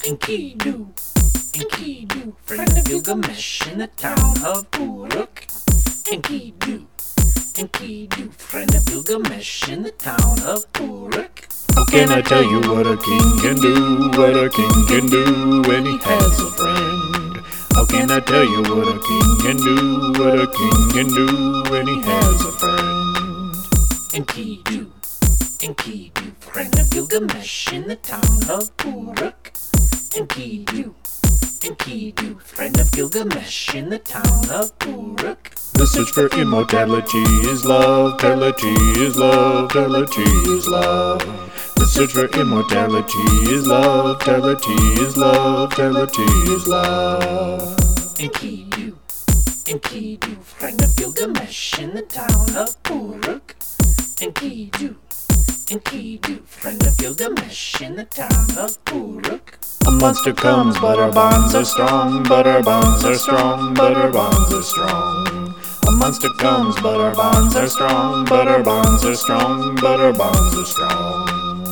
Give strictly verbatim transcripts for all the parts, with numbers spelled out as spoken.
Enkidu, Enkidu, friend of Gilgamesh in the town of Uruk. Enkidu, Enkidu, friend of Gilgamesh in the town of Uruk. How can I tell you what a king can do, what a king can do when he has a friend? How can I tell you what a king can do, what a king can do when he has a friend? Enkidu, Enkidu, friend of Gilgamesh in the town of Uruk. Enkidu, Enkidu, friend of Gilgamesh in the town of Uruk. The search for immortality is love, tality is love, tality is love. The search for immortality is love, tality is love, tality is love. Enkidu, Enkidu, friend of Gilgamesh in the town of Uruk. Enkidu, Enkidu, friend of Gilgamesh in the town of Uruk. A monster comes, but our bonds are strong, but our bonds are strong, but our bonds are strong. A monster comes, but our bonds are strong, but our bonds are strong, but our bonds are strong.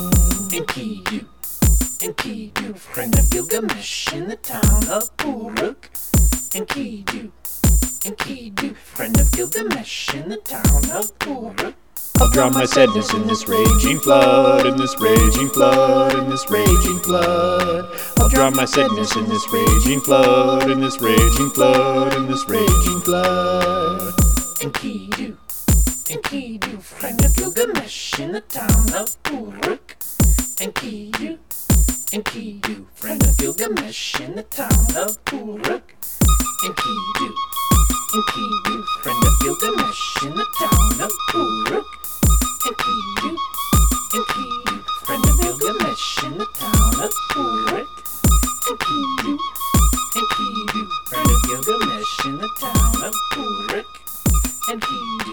Enkidu, Enkidu, friend of Gilgamesh in the town of Uruk. Enkidu, Enkidu, friend of Gilgamesh in the town of Uruk. I'll drown my sadness in this raging flood, in this raging flood, in this raging flood. I'll drown my sadness in this raging flood, in this raging flood, in this raging flood. Enkidu, Enkidu, friend of Gilgamesh in the town of Uruk. Enkidu, Enkidu, friend of Gilgamesh in the town of Uruk. Enkidu, Enkidu, friend of Gilgamesh in the town of Uruk. Enkidu, Enkidu, friend of Gilgamesh in the town of Uruk. Enkidu, Enkidu, friend of Gilgamesh in the town of Uruk. Enkidu.